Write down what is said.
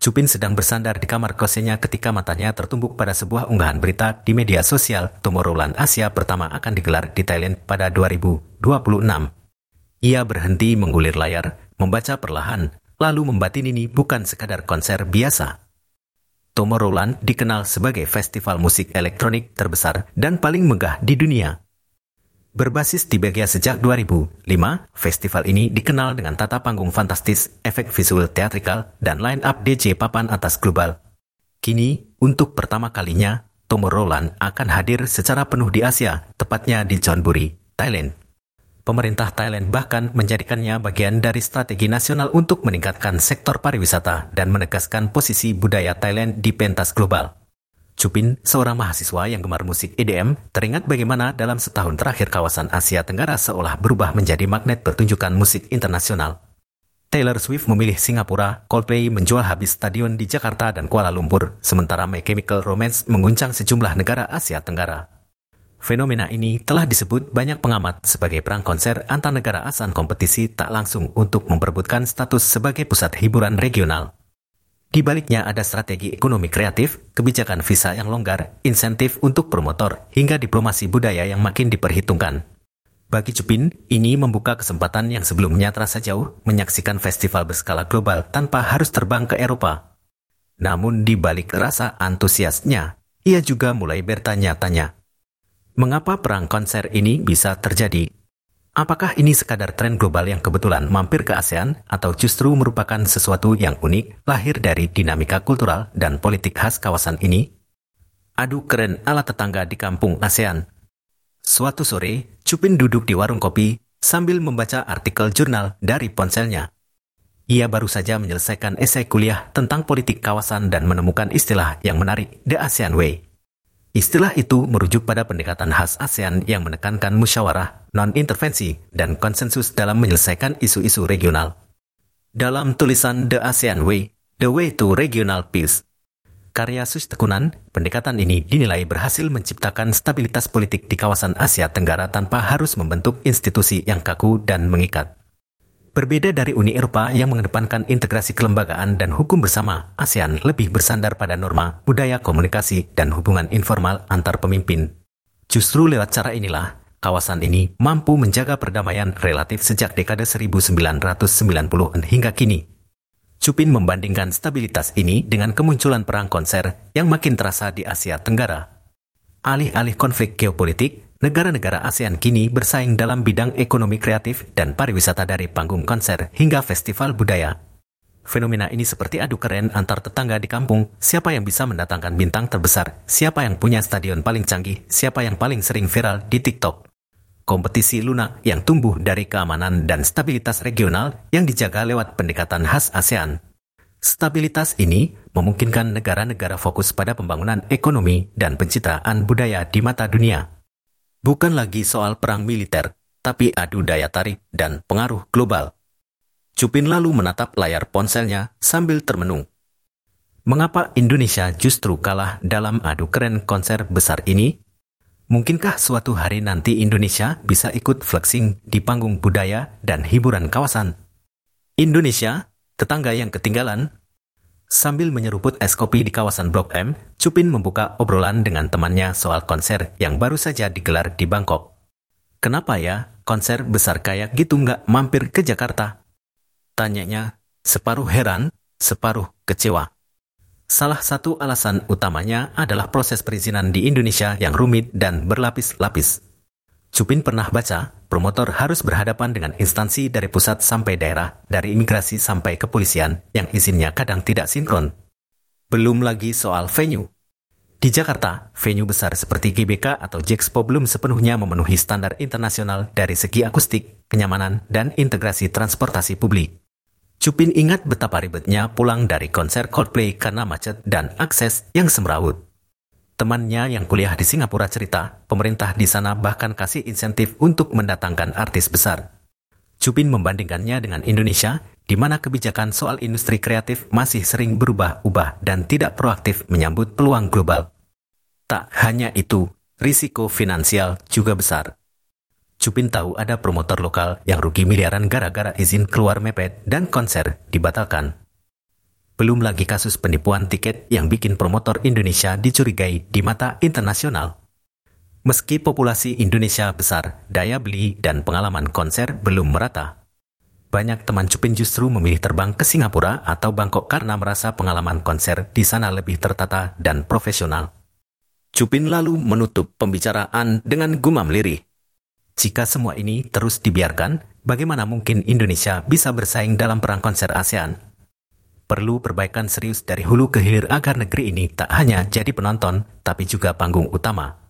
Chupin sedang bersandar di kamar kosnya ketika matanya tertumbuk pada sebuah unggahan berita di media sosial Tomorrowland Asia pertama akan digelar di Thailand pada 2026. Ia berhenti menggulir layar, membaca perlahan, lalu membatin ini bukan sekadar konser biasa. Tomorrowland dikenal sebagai festival musik elektronik terbesar dan paling megah di dunia. Berbasis di Belgia sejak 2005, festival ini dikenal dengan tata panggung fantastis, efek visual teatrikal, dan line-up DJ papan atas global. Kini, untuk pertama kalinya, Tomorrowland akan hadir secara penuh di Asia, tepatnya di Chonburi, Thailand. Pemerintah Thailand bahkan menjadikannya bagian dari strategi nasional untuk meningkatkan sektor pariwisata dan menegaskan posisi budaya Thailand di pentas global. Chupin, seorang mahasiswa yang gemar musik EDM, teringat bagaimana dalam setahun terakhir kawasan Asia Tenggara seolah berubah menjadi magnet pertunjukan musik internasional. Taylor Swift memilih Singapura, Coldplay menjual habis stadion di Jakarta dan Kuala Lumpur, sementara My Chemical Romance mengguncang sejumlah negara Asia Tenggara. Fenomena ini telah disebut banyak pengamat sebagai perang konser antar negara ASEAN kompetisi tak langsung untuk memperebutkan status sebagai pusat hiburan regional. Di baliknya ada strategi ekonomi kreatif, kebijakan visa yang longgar, insentif untuk promotor, hingga diplomasi budaya yang makin diperhitungkan. Bagi Chupin, ini membuka kesempatan yang sebelumnya terasa jauh menyaksikan festival berskala global tanpa harus terbang ke Eropa. Namun di balik rasa antusiasnya, ia juga mulai bertanya-tanya. Mengapa perang konser ini bisa terjadi? Apakah ini sekadar tren global yang kebetulan mampir ke ASEAN atau justru merupakan sesuatu yang unik lahir dari dinamika kultural dan politik khas kawasan ini? Adu keren ala tetangga di kampung ASEAN. Suatu sore, Chupin duduk di warung kopi sambil membaca artikel jurnal dari ponselnya. Ia baru saja menyelesaikan esai kuliah tentang politik kawasan dan menemukan istilah yang menarik, The ASEAN Way. Istilah itu merujuk pada pendekatan khas ASEAN yang menekankan musyawarah, non-intervensi, dan konsensus dalam menyelesaikan isu-isu regional. Dalam tulisan The ASEAN Way, The Way to Regional Peace, karya Sus Tekunan, pendekatan ini dinilai berhasil menciptakan stabilitas politik di kawasan Asia Tenggara tanpa harus membentuk institusi yang kaku dan mengikat. Berbeda dari Uni Eropa yang mengedepankan integrasi kelembagaan dan hukum bersama, ASEAN lebih bersandar pada norma, budaya komunikasi, dan hubungan informal antar pemimpin. Justru lewat cara inilah, kawasan ini mampu menjaga perdamaian relatif sejak dekade 1990-an hingga kini. Chupin membandingkan stabilitas ini dengan kemunculan perang konser yang makin terasa di Asia Tenggara. Alih-alih konflik geopolitik, negara-negara ASEAN kini bersaing dalam bidang ekonomi kreatif dan pariwisata dari panggung konser hingga festival budaya. Fenomena ini seperti adu keren antar tetangga di kampung, siapa yang bisa mendatangkan bintang terbesar, siapa yang punya stadion paling canggih, siapa yang paling sering viral di TikTok. Kompetisi lunak yang tumbuh dari keamanan dan stabilitas regional yang dijaga lewat pendekatan khas ASEAN. Stabilitas ini memungkinkan negara-negara fokus pada pembangunan ekonomi dan pencitraan budaya di mata dunia. Bukan lagi soal perang militer, tapi adu daya tarik dan pengaruh global. Chupin lalu menatap layar ponselnya sambil termenung. Mengapa Indonesia justru kalah dalam adu keren konser besar ini? Mungkinkah suatu hari nanti Indonesia bisa ikut flexing di panggung budaya dan hiburan kawasan? Indonesia, tetangga yang ketinggalan. Sambil menyeruput es kopi di kawasan Blok M, Chupin membuka obrolan dengan temannya soal konser yang baru saja digelar di Bangkok. Kenapa ya, konser besar kayak gitu nggak mampir ke Jakarta? Tanyanya, separuh heran, separuh kecewa. Salah satu alasan utamanya adalah proses perizinan di Indonesia yang rumit dan berlapis-lapis. Chupin pernah baca, promotor harus berhadapan dengan instansi dari pusat sampai daerah, dari imigrasi sampai kepolisian, yang izinnya kadang tidak sinkron. Belum lagi soal venue. Di Jakarta, venue besar seperti GBK atau Jexpo belum sepenuhnya memenuhi standar internasional dari segi akustik, kenyamanan, dan integrasi transportasi publik. Chupin ingat betapa ribetnya pulang dari konser Coldplay karena macet dan akses yang semrawut. Temannya yang kuliah di Singapura cerita, pemerintah di sana bahkan kasih insentif untuk mendatangkan artis besar. Chupin membandingkannya dengan Indonesia, di mana kebijakan soal industri kreatif masih sering berubah-ubah dan tidak proaktif menyambut peluang global. Tak hanya itu, risiko finansial juga besar. Chupin tahu ada promotor lokal yang rugi miliaran gara-gara izin keluar mepet dan konser dibatalkan. Belum lagi kasus penipuan tiket yang bikin promotor Indonesia dicurigai di mata internasional. Meski populasi Indonesia besar, daya beli dan pengalaman konser belum merata. Banyak teman Cupin justru memilih terbang ke Singapura atau Bangkok karena merasa pengalaman konser di sana lebih tertata dan profesional. Cupin lalu menutup pembicaraan dengan gumam lirih. Jika semua ini terus dibiarkan, bagaimana mungkin Indonesia bisa bersaing dalam perang konser ASEAN? Perlu perbaikan serius dari hulu ke hilir agar negeri ini tak hanya jadi penonton, tapi juga panggung utama.